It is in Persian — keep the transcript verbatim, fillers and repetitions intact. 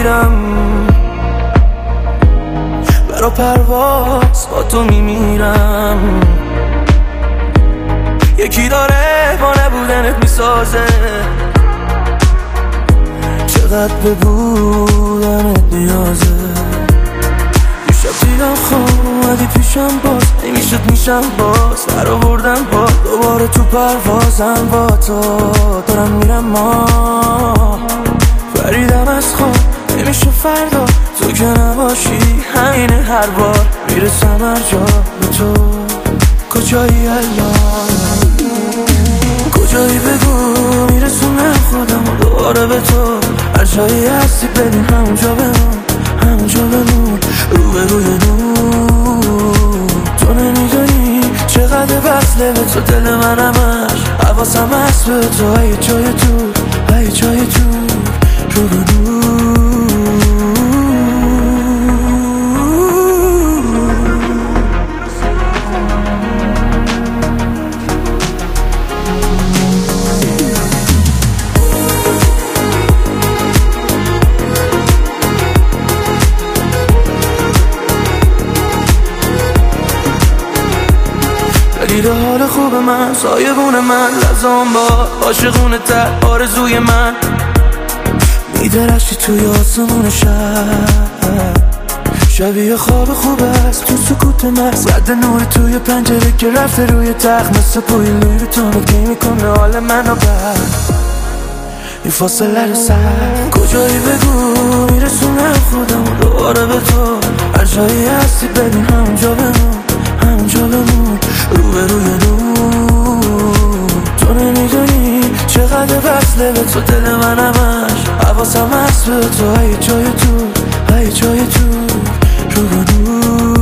میرم، برا پرواز با تو میمیرم. یکی داره با نبودنت میسازه، چقدر به بودنت نیازه. دیشب دیدم خواب اومدی پیشم، باز نمیشد میشم باز در آوردم با دوباره تو پروازم با تو دارم میرم. ما فریدم از خواب نمیشه فردا تو که نباشی، همینه هر بار میرسم هر جا به تو. کجایی الان، کجایی بگو میرسونم خودم دوباره به تو. هر جایی هستی ببین همونجا بمون، همونجا بمون رو به روی نور. تو نمیدونی چقدر وصله به تو دل من همش، حواسم هست به تو ای جای دور، ای جای دور رو به نور. دیده حال خوب من، سایبون من، لزام با عاشقونه تر آرزوی من. میدرخشی توی آسمون شب، شبیه خواب خوب است تو سکوت مغز. رد نور توی پنجره که رفته روی تخت، مثل بوی لوی تونو که میکنه حال منو بر این فاصله رو سر. کجایی بگو میرسونم خودم دوباره به تو. هر جایی هستی ببین همونجا بمون، همونجا بمون رو به روی نور. تو نمیدونی چقدر وصله به تو دل من همش، حواسم هست به تو ای جای دور، ای جای دور رو به نور.